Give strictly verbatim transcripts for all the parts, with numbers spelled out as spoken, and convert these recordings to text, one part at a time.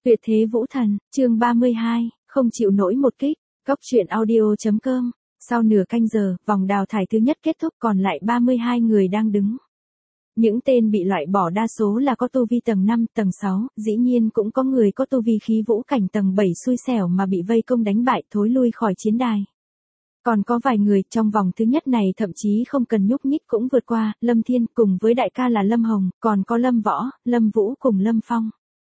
Tuyệt thế vũ thần, chương ba mươi hai, không chịu nổi một kích, Cốc truyện audio.com. Sau nửa canh giờ, vòng đào thải thứ nhất kết thúc, còn lại ba mươi hai người đang đứng. Những tên bị loại bỏ đa số là có tu vi tầng năm, tầng sáu, dĩ nhiên cũng có người có tu vi khí vũ cảnh tầng bảy xui xẻo mà bị vây công đánh bại thối lui khỏi chiến đài. Còn có vài người trong vòng thứ nhất này thậm chí không cần nhúc nhích cũng vượt qua, Lâm Thiên cùng với đại ca là Lâm Hồng, còn có Lâm Võ, Lâm Vũ cùng Lâm Phong.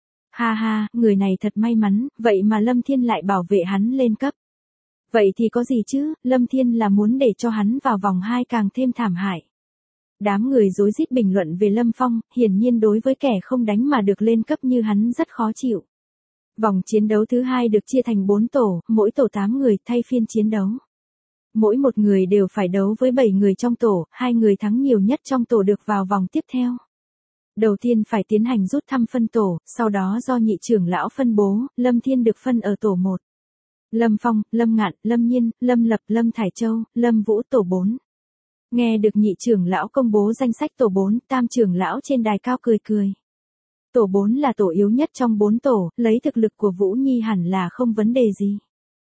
Ha ha, người này thật may mắn, vậy mà Lâm Thiên lại bảo vệ hắn lên cấp. Vậy thì có gì chứ, Lâm Thiên là muốn để cho hắn vào vòng hai càng thêm thảm hại. Đám người rối rít bình luận về Lâm Phong, hiển nhiên đối với kẻ không đánh mà được lên cấp như hắn rất khó chịu. Vòng chiến đấu thứ hai được chia thành bốn tổ, mỗi tổ tám người thay phiên chiến đấu. Mỗi một người đều phải đấu với bảy người trong tổ, hai người thắng nhiều nhất trong tổ được vào vòng tiếp theo. Đầu tiên phải tiến hành rút thăm phân tổ, sau đó do nhị trưởng lão phân bố, Lâm Thiên được phân ở tổ một. Lâm Phong, Lâm Ngạn, Lâm Nhiên, Lâm Lập, Lâm Thải Châu, Lâm Vũ tổ bốn. Nghe được nhị trưởng lão công bố danh sách tổ bốn, tam trưởng lão trên đài cao cười cười. Tổ bốn là tổ yếu nhất trong bốn tổ, lấy thực lực của Vũ Nhi hẳn là không vấn đề gì.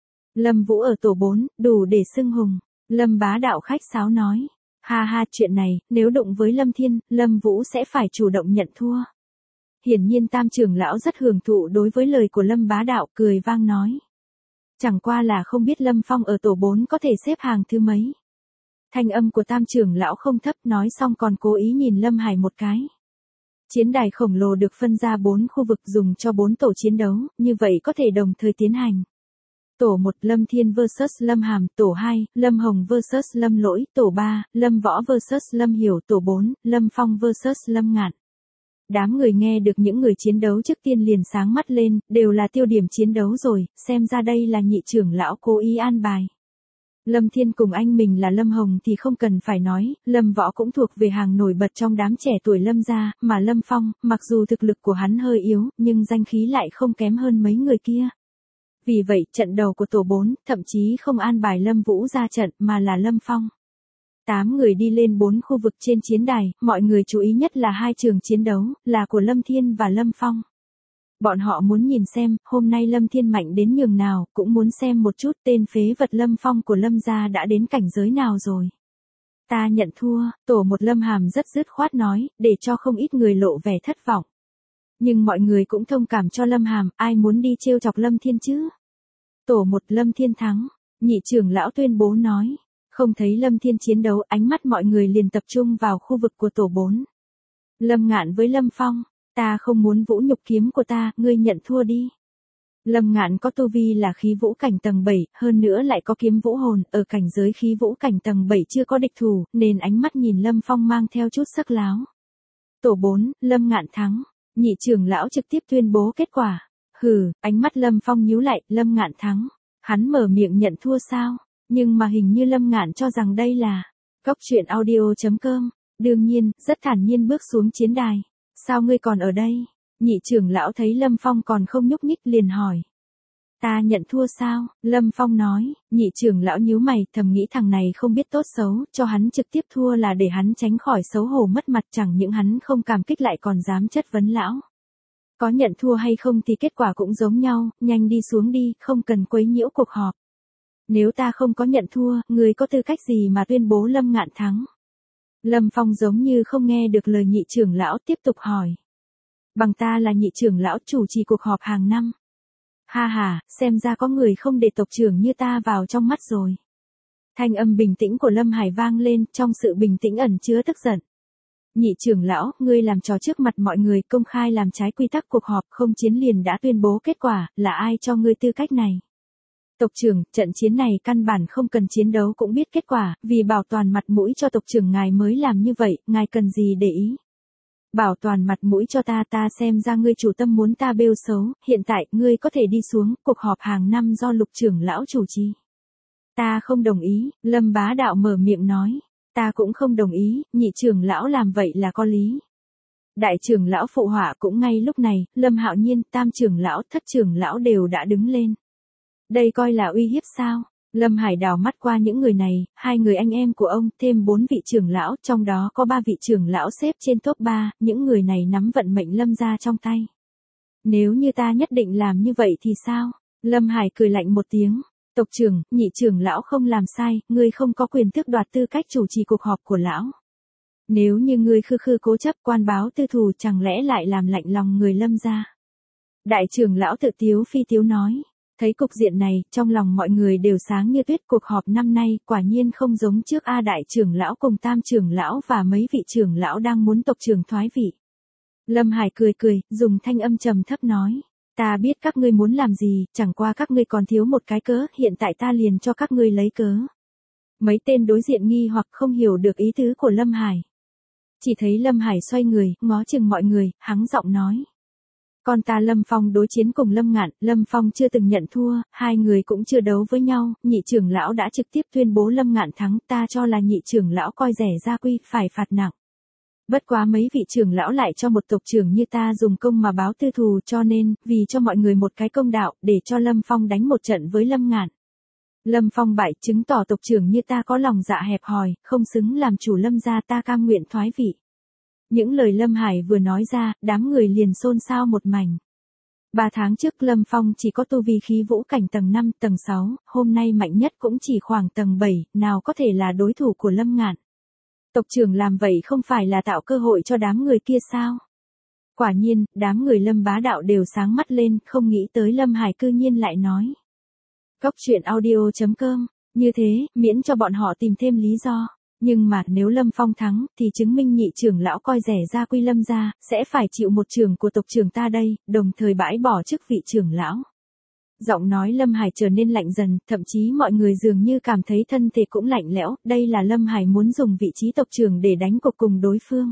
Lâm Vũ ở tổ bốn, đủ để xưng hùng. Lâm Bá Đạo khách sáo nói. Ha ha, chuyện này, nếu đụng với Lâm Thiên, Lâm Vũ sẽ phải chủ động nhận thua. Hiển nhiên tam trưởng lão rất hưởng thụ đối với lời của Lâm Bá Đạo, cười vang nói. Chẳng qua là không biết Lâm Phong ở tổ bốn có thể xếp hàng thứ mấy. Thanh âm của tam trưởng lão không thấp, nói xong còn cố ý nhìn Lâm Hải một cái. Chiến đài khổng lồ được phân ra bốn khu vực dùng cho bốn tổ chiến đấu, như vậy có thể đồng thời tiến hành. Tổ một Lâm Thiên versus Lâm Hàm, tổ hai, Lâm Hồng versus Lâm Lỗi, tổ ba, Lâm Võ versus Lâm Hiểu, tổ bốn, Lâm Phong versus Lâm Ngạn. Đám người nghe được những người chiến đấu trước tiên liền sáng mắt lên, đều là tiêu điểm chiến đấu rồi, xem ra đây là nhị trưởng lão cố ý an bài. Lâm Thiên cùng anh mình là Lâm Hồng thì không cần phải nói, Lâm Võ cũng thuộc về hàng nổi bật trong đám trẻ tuổi Lâm gia, mà Lâm Phong, mặc dù thực lực của hắn hơi yếu, nhưng danh khí lại không kém hơn mấy người kia. Vì vậy, trận đầu của tổ bốn, thậm chí không an bài Lâm Vũ ra trận mà là Lâm Phong. Tám người đi lên bốn khu vực trên chiến đài, mọi người chú ý nhất là hai trường chiến đấu, là của Lâm Thiên và Lâm Phong. Bọn họ muốn nhìn xem, hôm nay Lâm Thiên mạnh đến nhường nào, cũng muốn xem một chút tên phế vật Lâm Phong của Lâm gia đã đến cảnh giới nào rồi. Ta nhận thua, tổ một Lâm Hàm rất dứt khoát nói, để cho không ít người lộ vẻ thất vọng. Nhưng mọi người cũng thông cảm cho Lâm Hàm, ai muốn đi trêu chọc Lâm Thiên chứ. Tổ một Lâm Thiên thắng, nhị trưởng lão tuyên bố nói. Không thấy Lâm Thiên chiến đấu, ánh mắt mọi người liền tập trung vào khu vực của tổ bốn. Lâm Ngạn với Lâm Phong, ta không muốn vũ nhục kiếm của ta, ngươi nhận thua đi. Lâm Ngạn có tu vi là khí vũ cảnh tầng bảy, hơn nữa lại có kiếm vũ hồn, ở cảnh giới khí vũ cảnh tầng bảy chưa có địch thủ, nên ánh mắt nhìn Lâm Phong mang theo chút sắc láo. Tổ bốn, Lâm Ngạn thắng, nhị trưởng lão trực tiếp tuyên bố kết quả. Hừ, ánh mắt Lâm Phong nhíu lại, Lâm Ngạn thắng. Hắn mở miệng nhận thua sao? Nhưng mà hình như Lâm Ngạn cho rằng đây là Cốc truyện audio.com. Đương nhiên, rất thản nhiên bước xuống chiến đài. Sao ngươi còn ở đây? Nhị trưởng lão thấy Lâm Phong còn không nhúc nhích liền hỏi. Ta nhận thua sao? Lâm Phong nói. Nhị trưởng lão nhíu mày, thầm nghĩ thằng này không biết tốt xấu, cho hắn trực tiếp thua là để hắn tránh khỏi xấu hổ mất mặt, chẳng những hắn không cảm kích lại còn dám chất vấn lão. Có nhận thua hay không thì kết quả cũng giống nhau, nhanh đi xuống đi, không cần quấy nhiễu cuộc họp. Nếu ta không có nhận thua, người có tư cách gì mà tuyên bố Lâm Ngạn thắng? Lâm Phong giống như không nghe được lời nhị trưởng lão, tiếp tục hỏi. Bằng ta là nhị trưởng lão chủ trì cuộc họp hàng năm. Ha ha, xem ra có người không để tộc trưởng như ta vào trong mắt rồi. Thanh âm bình tĩnh của Lâm Hải vang lên, trong sự bình tĩnh ẩn chứa tức giận. Nhị trưởng lão, ngươi làm trò trước mặt mọi người, công khai làm trái quy tắc cuộc họp, không chiến liền đã tuyên bố kết quả, là ai cho ngươi tư cách này? Tộc trưởng, trận chiến này căn bản không cần chiến đấu cũng biết kết quả, vì bảo toàn mặt mũi cho tộc trưởng ngài mới làm như vậy, ngài cần gì để ý? Bảo toàn mặt mũi cho ta, ta xem ra ngươi chủ tâm muốn ta bêu xấu, hiện tại, ngươi có thể đi xuống, cuộc họp hàng năm do Lục trưởng lão chủ trì. Ta không đồng ý, Lâm Bá Đạo mở miệng nói. Ta cũng không đồng ý, nhị trưởng lão làm vậy là có lý. Đại trưởng lão phụ họa cũng ngay lúc này, Lâm Hạo Nhiên, tam trưởng lão, thất trưởng lão đều đã đứng lên. Đây coi là uy hiếp sao? Lâm Hải đảo mắt qua những người này, hai người anh em của ông, thêm bốn vị trưởng lão, trong đó có ba vị trưởng lão xếp trên top ba, những người này nắm vận mệnh Lâm gia trong tay. Nếu như ta nhất định làm như vậy thì sao? Lâm Hải cười lạnh một tiếng. Tộc trưởng, nhị trưởng lão không làm sai, ngươi không có quyền tước đoạt tư cách chủ trì cuộc họp của lão. Nếu như ngươi khư khư cố chấp quan báo tư thù chẳng lẽ lại làm lạnh lòng người Lâm gia. Đại trưởng lão tự tiếu phi tiếu nói. Thấy cục diện này, trong lòng mọi người đều sáng như tuyết. Cuộc họp năm nay quả nhiên không giống trước A đại trưởng lão cùng tam trưởng lão và mấy vị trưởng lão đang muốn tộc trưởng thoái vị. Lâm Hải cười cười, dùng thanh âm trầm thấp nói. Ta biết các ngươi muốn làm gì, chẳng qua các ngươi còn thiếu một cái cớ, hiện tại ta liền cho các ngươi lấy cớ. Mấy tên đối diện nghi hoặc không hiểu được ý tứ của Lâm Hải. Chỉ thấy Lâm Hải xoay người, ngó chừng mọi người, hắng giọng nói. Con ta Lâm Phong đối chiến cùng Lâm Ngạn, Lâm Phong chưa từng nhận thua, hai người cũng chưa đấu với nhau, nhị trưởng lão đã trực tiếp tuyên bố Lâm Ngạn thắng, ta cho là nhị trưởng lão coi rẻ ra quy, phải phạt nặng. Bất quá mấy vị trưởng lão lại cho một tộc trưởng như ta dùng công mà báo tư thù, cho nên, vì cho mọi người một cái công đạo, để cho Lâm Phong đánh một trận với Lâm Ngạn. Lâm Phong bại, chứng tỏ tộc trưởng như ta có lòng dạ hẹp hòi, không xứng làm chủ Lâm gia, ta cam nguyện thoái vị. Những lời Lâm Hải vừa nói ra, đám người liền xôn xao một mảnh. Ba tháng trước Lâm Phong chỉ có tu vi khí vũ cảnh tầng năm, tầng sáu, hôm nay mạnh nhất cũng chỉ khoảng tầng bảy, nào có thể là đối thủ của Lâm Ngạn. Tộc trưởng làm vậy không phải là tạo cơ hội cho đám người kia sao? Quả nhiên, đám người Lâm bá đạo đều sáng mắt lên, không nghĩ tới Lâm Hải cư nhiên lại nói. Góc truyện audio chấm com, như thế, miễn cho bọn họ tìm thêm lý do. Nhưng mà nếu Lâm Phong thắng, thì chứng minh nhị trưởng lão coi rẻ ra quy Lâm gia, sẽ phải chịu một trưởng của tộc trưởng ta đây, đồng thời bãi bỏ chức vị trưởng lão. Giọng nói Lâm Hải trở nên lạnh dần, thậm chí mọi người dường như cảm thấy thân thể cũng lạnh lẽo, đây là Lâm Hải muốn dùng vị trí tộc trưởng để đánh cuộc cùng đối phương.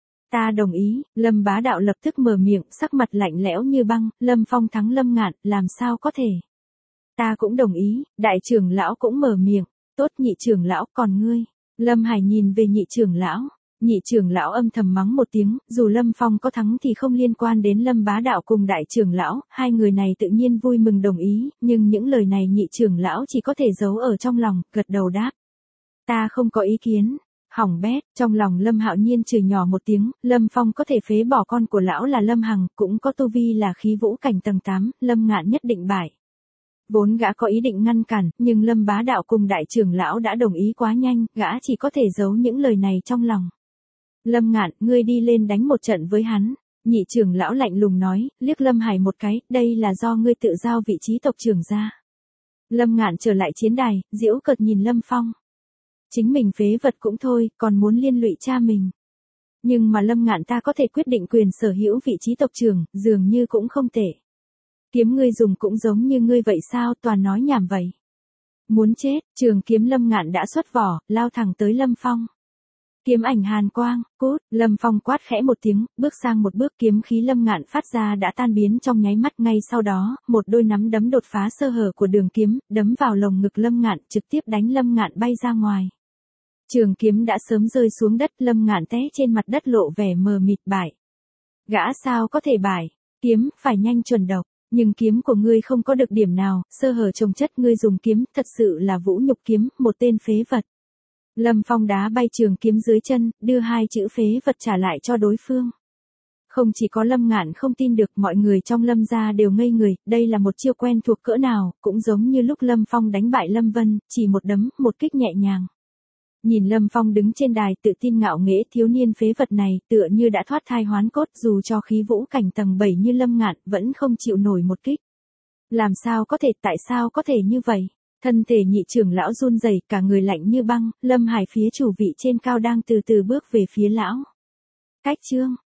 Ta đồng ý, Lâm bá đạo lập tức mở miệng, sắc mặt lạnh lẽo như băng, Lâm Phong thắng Lâm Ngạn, làm sao có thể. Ta cũng đồng ý, đại trưởng lão cũng mở miệng, tốt nhị trưởng lão, còn ngươi. Lâm Hải nhìn về nhị trưởng lão, nhị trưởng lão âm thầm mắng một tiếng, dù Lâm Phong có thắng thì không liên quan đến Lâm bá đạo cùng đại trưởng lão, hai người này tự nhiên vui mừng đồng ý, nhưng những lời này nhị trưởng lão chỉ có thể giấu ở trong lòng, gật đầu đáp. Ta không có ý kiến. Hỏng bét, trong lòng Lâm Hạo Nhiên chửi nhỏ một tiếng, Lâm Phong có thể phế bỏ con của lão là Lâm Hằng, cũng có tu vi là khí vũ cảnh tầng tám, Lâm Ngạn nhất định bại. Vốn gã có ý định ngăn cản, nhưng Lâm bá đạo cùng đại trưởng lão đã đồng ý quá nhanh, gã chỉ có thể giấu những lời này trong lòng. Lâm Ngạn, ngươi đi lên đánh một trận với hắn. Nhị trưởng lão lạnh lùng nói, liếc Lâm Hải một cái, đây là do ngươi tự giao vị trí tộc trưởng ra. Lâm Ngạn trở lại chiến đài, giễu cợt nhìn Lâm Phong. Chính mình phế vật cũng thôi, còn muốn liên lụy cha mình. Nhưng mà Lâm Ngạn ta có thể quyết định quyền sở hữu vị trí tộc trưởng, dường như cũng không tệ. Kiếm ngươi dùng cũng giống như ngươi vậy sao, toàn nói nhảm vậy. Muốn chết, trường kiếm Lâm Ngạn đã xuất vỏ, lao thẳng tới Lâm Phong. Kiếm ảnh hàn quang, cút, Lâm Phong quát khẽ một tiếng, bước sang một bước, kiếm khí Lâm Ngạn phát ra đã tan biến trong nháy mắt, ngay sau đó, một đôi nắm đấm đột phá sơ hở của đường kiếm, đấm vào lồng ngực Lâm Ngạn, trực tiếp đánh Lâm Ngạn bay ra ngoài. Trường kiếm đã sớm rơi xuống đất, Lâm Ngạn té trên mặt đất lộ vẻ mờ mịt bại. Gã sao có thể bại, kiếm phải nhanh chuẩn độc, nhưng kiếm của ngươi không có được điểm nào, sơ hở chồng chất, ngươi dùng kiếm, thật sự là vũ nhục kiếm, một tên phế vật. Lâm Phong đá bay trường kiếm dưới chân, đưa hai chữ phế vật trả lại cho đối phương. Không chỉ có Lâm Ngạn không tin được, mọi người trong Lâm gia đều ngây người, đây là một chiêu quen thuộc cỡ nào, cũng giống như lúc Lâm Phong đánh bại Lâm Vân, chỉ một đấm, một kích nhẹ nhàng. Nhìn Lâm Phong đứng trên đài tự tin ngạo nghễ, thiếu niên phế vật này tựa như đã thoát thai hoán cốt, dù cho khí vũ cảnh tầng bảy như Lâm Ngạn vẫn không chịu nổi một kích. Làm sao có thể, tại sao có thể như vậy? Thân thể nhị trưởng lão run rẩy, cả người lạnh như băng, Lâm Hải phía chủ vị trên cao đang từ từ bước về phía lão. Cách chương